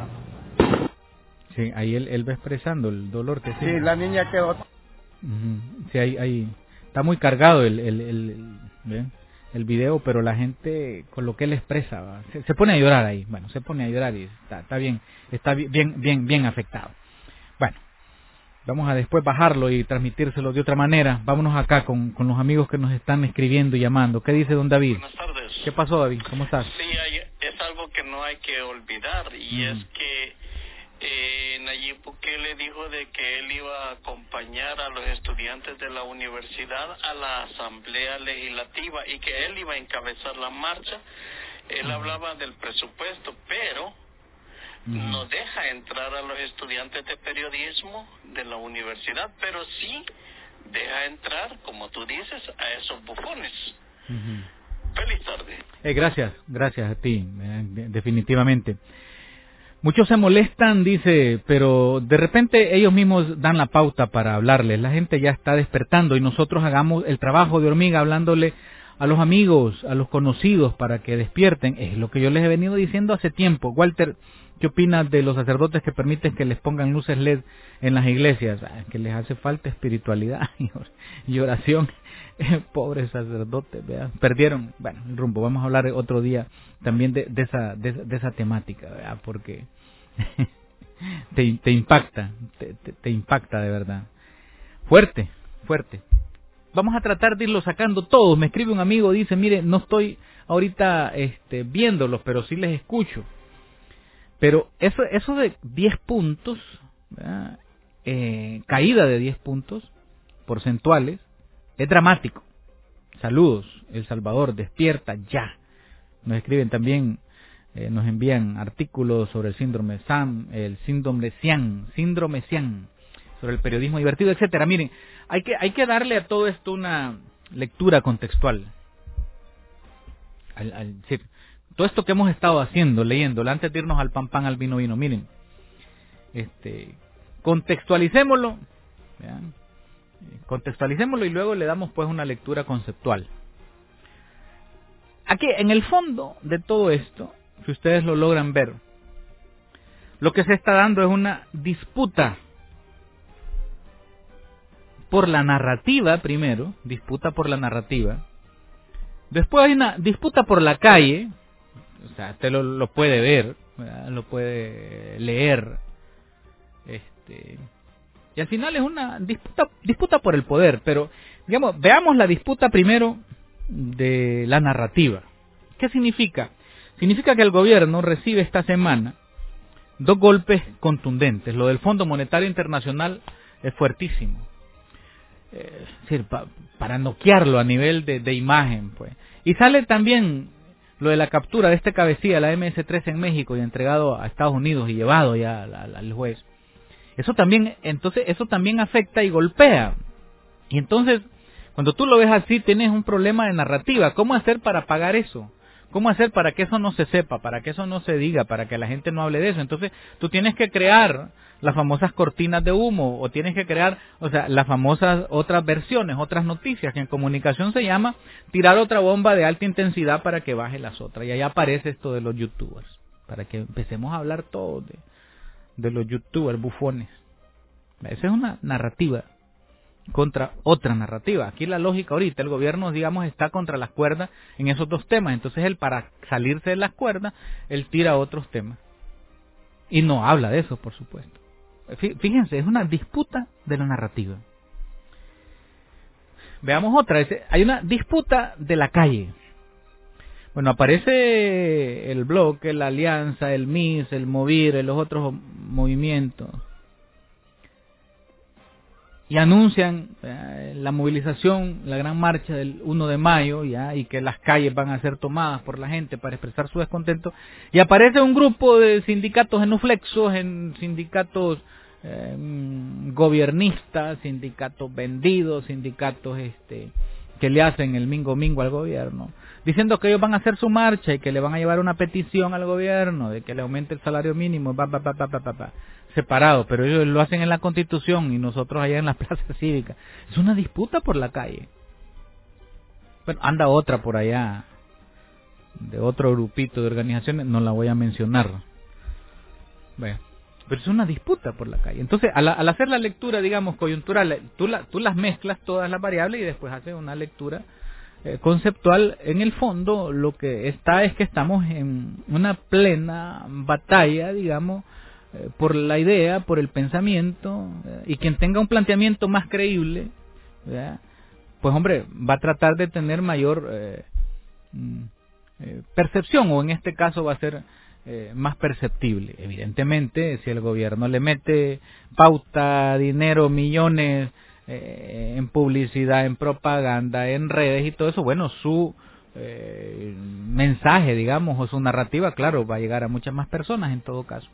Sí, ahí él, él va expresando el dolor que tiene. Sí, la niña quedó. Uh-huh. Sí, ahí, ahí está muy cargado el el, el, el, el video, pero la gente con lo que él expresa se, se pone a llorar ahí. Bueno, se pone a llorar y está, está bien, está bien, bien, bien afectado. Bueno, vamos a después bajarlo y transmitírselo de otra manera. Vámonos acá con, con los amigos que nos están escribiendo y llamando. ¿Qué dice don David? Buenas tardes. ¿Qué pasó, David? ¿Cómo estás? Sí, hay, es algo que no hay que olvidar, y mm. es que eh, Nayib Bukele dijo de que él iba a acompañar a los estudiantes de la universidad a la asamblea legislativa y que él iba a encabezar la marcha. Él mm. hablaba del presupuesto, pero mm. no deja entrar a los estudiantes de periodismo de la universidad, pero sí deja entrar, como tú dices, a esos bufones. Mm-hmm. Feliz tarde. Eh, gracias, gracias a ti, eh, definitivamente. Muchos se molestan, dice, pero de repente ellos mismos dan la pauta para hablarles. La gente ya está despertando y nosotros hagamos el trabajo de hormiga hablándole a los amigos, a los conocidos para que despierten. Es lo que yo les he venido diciendo hace tiempo. Walter, ¿qué opinas de los sacerdotes que permiten que les pongan luces L E D en las iglesias? Ah, que les hace falta espiritualidad y oración. Pobres sacerdotes, ¿verdad? Perdieron, bueno, el rumbo. Vamos a hablar otro día también de, de esa de, de esa temática, ¿verdad? Porque te, te impacta, te, te, te impacta de verdad. Fuerte, fuerte. Vamos a tratar de irlo sacando todos. Me escribe un amigo, dice, mire, no estoy ahorita este, viéndolos, pero sí les escucho. Pero eso, eso de diez puntos, eh, caída de diez puntos porcentuales, es dramático. Saludos, El Salvador, despierta ya. Nos escriben también, eh, nos envían artículos sobre el síndrome SAM, el síndrome SIAN, síndrome SIAN, sobre el periodismo divertido, etcétera. Miren, hay que hay que darle a todo esto una lectura contextual. Al, al decir, todo esto que hemos estado haciendo, leyendo, antes de irnos al pan pan, al vino vino, miren, este, contextualicémoslo, ¿vean? contextualicémoslo y luego le damos pues una lectura conceptual. Aquí, en el fondo de todo esto, si ustedes lo logran ver, lo que se está dando es una disputa por la narrativa primero, disputa por la narrativa, después hay una disputa por la calle, o sea, usted lo, lo puede ver, ¿verdad? Lo puede leer, este, y al final es una disputa, disputa por el poder, pero digamos, veamos la disputa primero de la narrativa. ¿Qué significa? Significa que el gobierno recibe esta semana dos golpes contundentes. Lo del Fondo Monetario Internacional es fuertísimo. Eh, es decir, pa, para noquearlo a nivel de, de imagen, pues. Y sale también lo de la captura de este cabecilla, la eme ese tres en México, y entregado a Estados Unidos y llevado ya al, al, al juez. Eso también, entonces, eso también afecta y golpea. Y entonces, cuando tú lo ves así, tienes un problema de narrativa. ¿Cómo hacer para pagar eso? ¿Cómo hacer para que eso no se sepa, para que eso no se diga, para que la gente no hable de eso? Entonces, tú tienes que crear las famosas cortinas de humo, o tienes que crear, o sea, las famosas otras versiones, otras noticias, que en comunicación se llama tirar otra bomba de alta intensidad para que baje las otras. Y ahí aparece esto de los youtubers, para que empecemos a hablar todos de, de los youtubers bufones. Esa es una narrativa contra otra narrativa. Aquí la lógica ahorita, el gobierno, digamos, está contra las cuerdas en esos dos temas. Entonces él, para salirse de las cuerdas, él tira otros temas. Y no habla de eso, por supuesto. Fíjense, es una disputa de la narrativa. Veamos otra. Hay una disputa de la calle. Bueno, aparece el bloque, la alianza, el M I S, el MOVIR, los otros movimientos, y anuncian eh, la movilización, la gran marcha del uno de mayo, ya, y que las calles van a ser tomadas por la gente para expresar su descontento. Y aparece un grupo de sindicatos genuflexos, en sindicatos eh, gobiernistas, sindicatos vendidos, sindicatos este que le hacen el mingo mingo al gobierno, diciendo que ellos van a hacer su marcha y que le van a llevar una petición al gobierno de que le aumente el salario mínimo, pa, pa, pa, pa, pa, pa, pa. separado, pero ellos lo hacen en la Constitución y nosotros allá en la plaza cívica. Es una disputa por la calle. Bueno, anda otra por allá, de otro grupito de organizaciones, no la voy a mencionar. Bueno, pero es una disputa por la calle. Entonces, al, al hacer la lectura, digamos, coyuntural, tú, la, tú las mezclas todas las variables y después haces una lectura eh, conceptual. En el fondo, lo que está es que estamos en una plena batalla, digamos, eh, por la idea, por el pensamiento, eh, y quien tenga un planteamiento más creíble, ¿verdad?, pues hombre, va a tratar de tener mayor eh, eh, percepción, o en este caso va a ser eh, más perceptible. Evidentemente, si el gobierno le mete pauta, dinero, millones eh, en publicidad, en propaganda, en redes y todo eso, bueno, su eh, mensaje, digamos, o su narrativa, claro, va a llegar a muchas más personas en todo caso.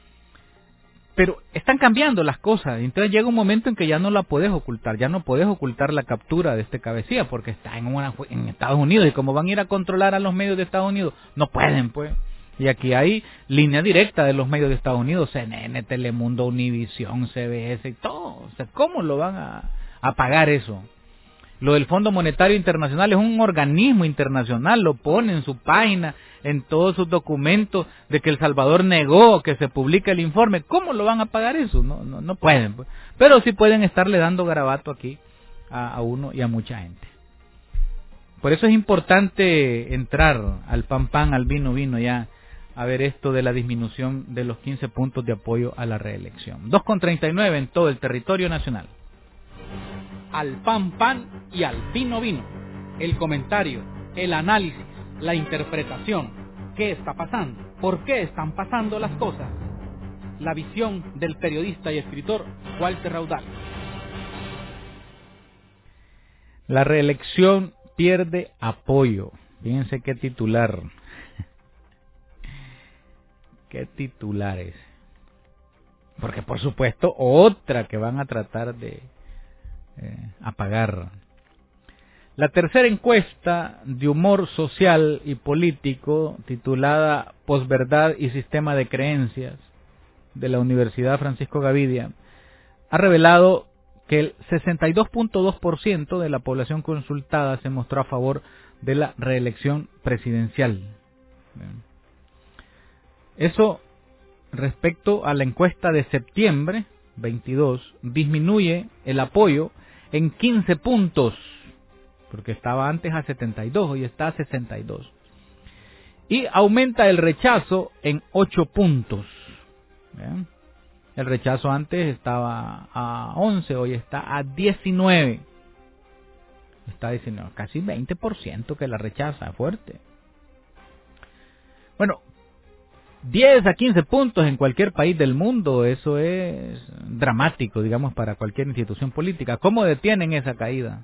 Pero están cambiando las cosas, entonces llega un momento en que ya no la puedes ocultar, ya no puedes ocultar la captura de este cabecilla, porque está en, una, en Estados Unidos, y como van a ir a controlar a los medios de Estados Unidos, no pueden, pues. Y aquí hay línea directa de los medios de Estados Unidos, C N N, Telemundo, Univisión, C B S y todo. O sea, ¿cómo lo van a, a pagar eso? Lo del Fondo Monetario Internacional es un organismo internacional, lo pone en su página, en todos sus documentos, de que El Salvador negó que se publique el informe. ¿Cómo lo van a pagar eso? No, no, no pueden, pues. Pero sí pueden estarle dando garabato aquí a, a uno y a mucha gente. Por eso es importante entrar al pan pan, al vino vino, ya a ver esto de la disminución de los quince puntos de apoyo a la reelección. dos con treinta y nueve en todo el territorio nacional. Al pan pan y al vino vino. El comentario, el análisis, la interpretación. ¿Qué está pasando? ¿Por qué están pasando las cosas? La visión del periodista y escritor Walter Raudal. La reelección pierde apoyo. Fíjense qué titular. Qué titulares. Porque por supuesto otra que van a tratar de eh, apagar. La tercera encuesta de humor social y político, titulada Posverdad y Sistema de Creencias, de la Universidad Francisco Gavidia, ha revelado que el sesenta y dos punto dos por ciento de la población consultada se mostró a favor de la reelección presidencial. Eso, respecto a la encuesta de septiembre veintidós, disminuye el apoyo en quince puntos, porque estaba antes a setenta y dos, hoy está a sesenta y dos. Y aumenta el rechazo en ocho puntos. ¿Bien? El rechazo antes estaba a once, hoy está a diecinueve. Está diciendo casi veinte por ciento que la rechaza, fuerte. Bueno, diez a quince puntos en cualquier país del mundo, eso es dramático, digamos, para cualquier institución política. ¿Cómo detienen esa caída?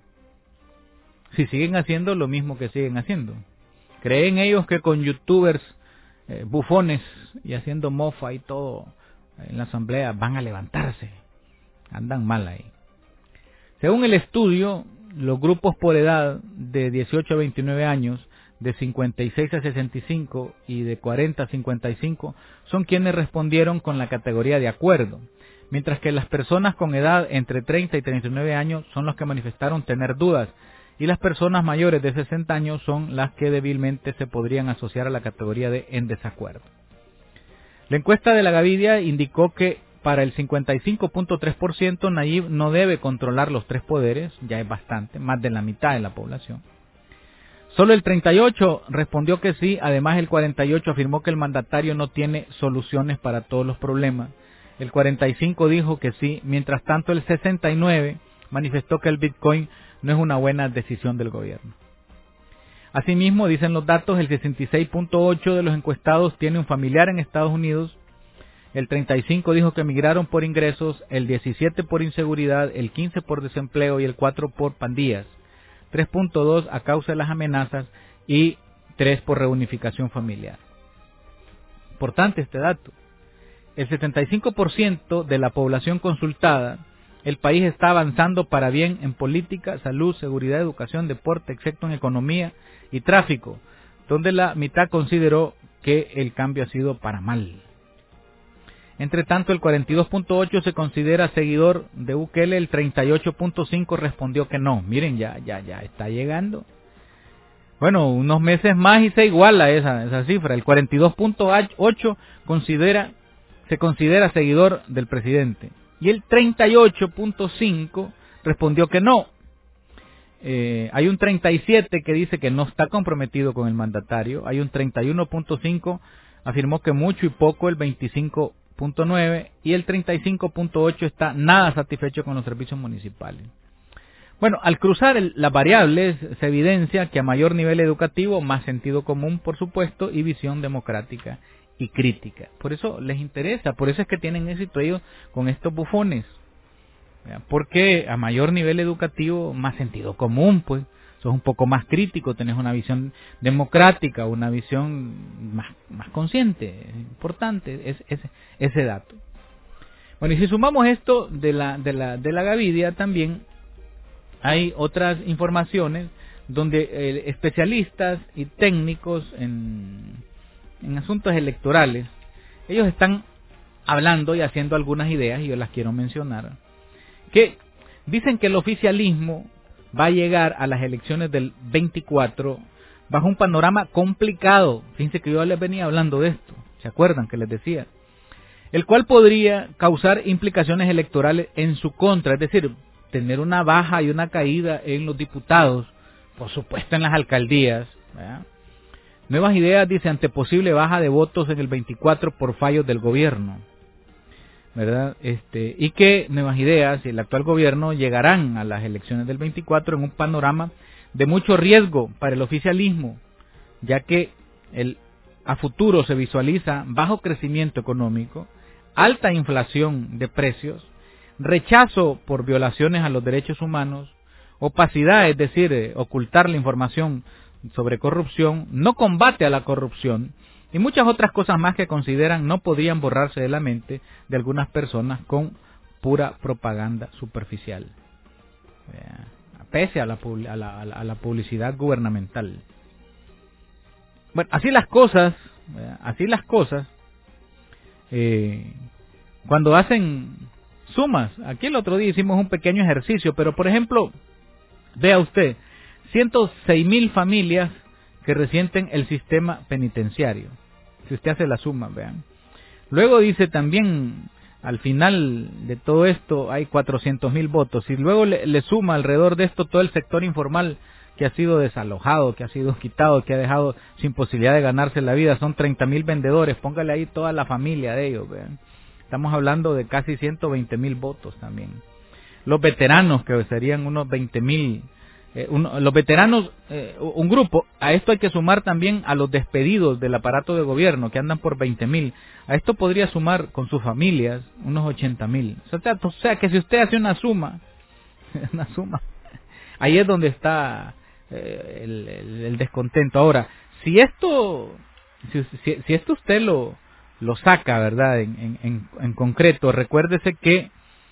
Si siguen haciendo lo mismo que siguen haciendo. ¿Creen ellos que con youtubers eh, bufones y haciendo mofa y todo en la asamblea van a levantarse? Andan mal ahí. Según el estudio, los grupos por edad de dieciocho a veintinueve años, de cincuenta y seis a sesenta y cinco y de cuarenta a cincuenta y cinco son quienes respondieron con la categoría de acuerdo, mientras que las personas con edad entre treinta y treinta y nueve años son los que manifestaron tener dudas, y las personas mayores de sesenta años son las que débilmente se podrían asociar a la categoría de en desacuerdo. La encuesta de la Gavidia indicó que para el cincuenta y cinco punto tres por ciento Nayib no debe controlar los tres poderes, ya es bastante, más de la mitad de la población. Solo el treinta y ocho por ciento respondió que sí, además el cuarenta y ocho por ciento afirmó que el mandatario no tiene soluciones para todos los problemas, el cuarenta y cinco por ciento dijo que sí, mientras tanto el sesenta y nueve por ciento manifestó que el Bitcoin no es una buena decisión del gobierno. Asimismo, dicen los datos, el sesenta y seis punto ocho por ciento de los encuestados tiene un familiar en Estados Unidos, el treinta y cinco por ciento dijo que emigraron por ingresos, el diecisiete por ciento por inseguridad, el quince por ciento por desempleo y el cuatro por ciento por pandillas, tres punto dos por ciento a causa de las amenazas y tres por ciento por reunificación familiar. Importante este dato. El setenta y cinco por ciento de la población consultada, el país está avanzando para bien en política, salud, seguridad, educación, deporte, excepto en economía y tráfico, donde la mitad consideró que el cambio ha sido para mal. Entre tanto, el cuarenta y dos punto ocho por ciento se considera seguidor de Bukele, el treinta y ocho punto cinco por ciento respondió que no. Miren, ya ya ya está llegando. Bueno, unos meses más y se iguala esa esa cifra. El cuarenta y dos punto ocho por ciento considera se considera seguidor del presidente y el treinta y ocho punto cinco por ciento respondió que no. Eh, hay un treinta y siete por ciento que dice que no está comprometido con el mandatario. Hay un treinta y uno punto cinco por ciento afirmó que mucho y poco, el veinticinco punto nueve por ciento y el treinta y cinco punto ocho por ciento está nada satisfecho con los servicios municipales. Bueno, al cruzar el, las variables se evidencia que a mayor nivel educativo, más sentido común, por supuesto, y visión democrática y crítica. Por eso les interesa, por eso es que tienen éxito ellos con estos bufones. Porque a mayor nivel educativo, más sentido común, pues. Sos un poco más crítico, tenés una visión democrática, una visión más, más consciente. Es importante es, es, ese dato. Bueno, y si sumamos esto de la, de la, de la Gavidia, también hay otras informaciones donde eh, especialistas y técnicos en, en asuntos electorales, ellos están hablando y haciendo algunas ideas, y yo las quiero mencionar, que dicen que el oficialismo va a llegar a las elecciones del veinticuatro bajo un panorama complicado. Fíjense que yo les venía hablando de esto, ¿se acuerdan que les decía? El cual podría causar implicaciones electorales en su contra, es decir, tener una baja y una caída en los diputados, por supuesto en las alcaldías, ¿verdad? Nuevas Ideas dice ante posible baja de votos en el veinticuatro por fallos del gobierno, ¿verdad? Este, y que Nuevas Ideas y el actual gobierno llegarán a las elecciones del veinticuatro en un panorama de mucho riesgo para el oficialismo, ya que el, a futuro se visualiza bajo crecimiento económico, alta inflación de precios, rechazo por violaciones a los derechos humanos, opacidad, es decir, eh, ocultar la información sobre corrupción, no combate a la corrupción y muchas otras cosas más que consideran no podrían borrarse de la mente de algunas personas con pura propaganda superficial, eh, pese a la, a, la, a la publicidad gubernamental. Bueno, así las cosas, eh, así las cosas, eh, cuando hacen sumas, aquí el otro día hicimos un pequeño ejercicio, pero por ejemplo, vea usted, ciento seis mil familias que resienten el sistema penitenciario. Si usted hace la suma, vean. Luego dice también, al final de todo esto hay cuatrocientos mil votos. Y luego le, le suma alrededor de esto todo el sector informal que ha sido desalojado, que ha sido quitado, que ha dejado sin posibilidad de ganarse la vida. Son treinta mil vendedores. Póngale ahí toda la familia de ellos, vean. Estamos hablando de casi ciento veinte mil votos también. Los veteranos, que serían unos veinte mil. Eh, uno, los veteranos, eh, un grupo, a esto hay que sumar también a los despedidos del aparato de gobierno, que andan por veinte mil. A esto podría sumar con sus familias unos ochenta mil. O sea, o sea, que si usted hace una suma, una suma, ahí es donde está eh, el, el, el descontento. Ahora, si esto, si, si, si esto usted lo, lo saca, ¿verdad? En, en, en, en concreto, recuérdese que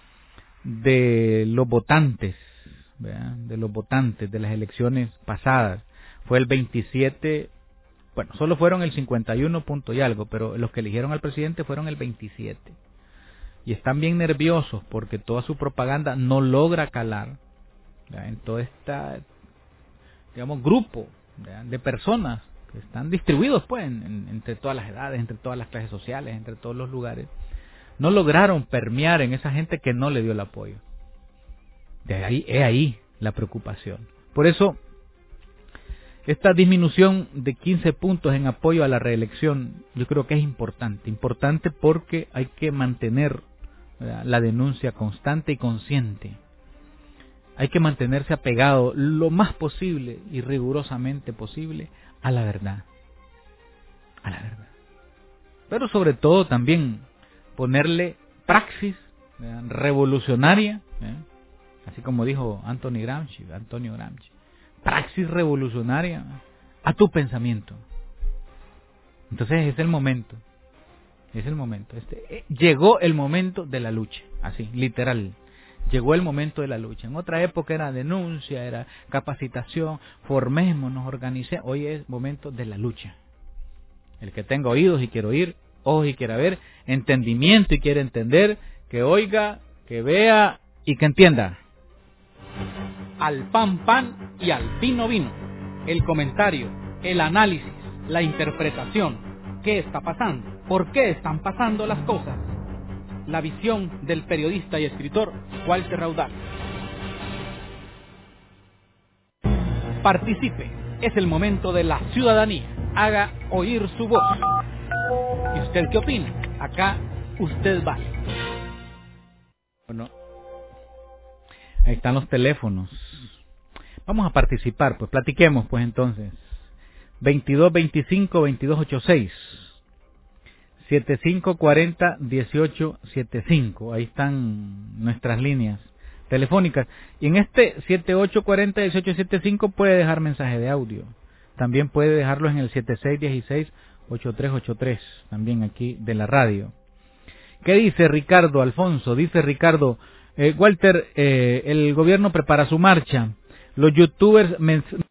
de los votantes, ¿verdad? De los votantes de las elecciones pasadas, fue el veintisiete, bueno, solo fueron el cincuenta y uno punto y algo, pero los que eligieron al presidente fueron el veintisiete. Y están bien nerviosos porque toda su propaganda no logra calar, ¿verdad? En todo este, digamos, grupo, ¿verdad? De personas que están distribuidos, pues, en, en, entre todas las edades, entre todas las clases sociales, entre todos los lugares. No lograron permear en esa gente que no le dio el apoyo. De ahí, es ahí la preocupación. Por eso, esta disminución de quince puntos en apoyo a la reelección, yo creo que es importante. Importante porque hay que mantener, ¿verdad?, la denuncia constante y consciente. Hay que mantenerse apegado lo más posible y rigurosamente posible a la verdad. A la verdad. Pero sobre todo también ponerle praxis, ¿verdad?, revolucionaria, ¿verdad?, así como dijo Antonio Gramsci, Antonio Gramsci, praxis revolucionaria a tu pensamiento. Entonces es el momento, es el momento. Este, eh, llegó el momento de la lucha, así, literal. Llegó el momento de la lucha. En otra época era denuncia, era capacitación, formémonos, organicemos. Hoy es momento de la lucha. El que tenga oídos y quiere oír, ojos y quiera ver, entendimiento y quiere entender, que oiga, que vea y que entienda. Al pan pan y al vino vino. El comentario, el análisis, la interpretación. ¿Qué está pasando? ¿Por qué están pasando las cosas? La visión del periodista y escritor Walter Raudales. Participe. Es el momento de la ciudadanía. Haga oír su voz. ¿Y usted qué opina? Acá usted va. Bueno, ahí están los teléfonos. Vamos a participar, pues platiquemos, pues entonces. veintidós veinticinco veintidós ochenta y seis, setenta y cinco cuarenta dieciocho setenta y cinco. Ahí están nuestras líneas telefónicas. Y en este setenta y ocho cuarenta dieciocho setenta y cinco puede dejar mensaje de audio. También puede dejarlo en el setenta y seis dieciséis ochenta y tres ochenta y tres, también aquí de la radio. ¿Qué dice Ricardo Alfonso? Dice Ricardo, eh, Walter, eh, el gobierno prepara su marcha. Los youtubers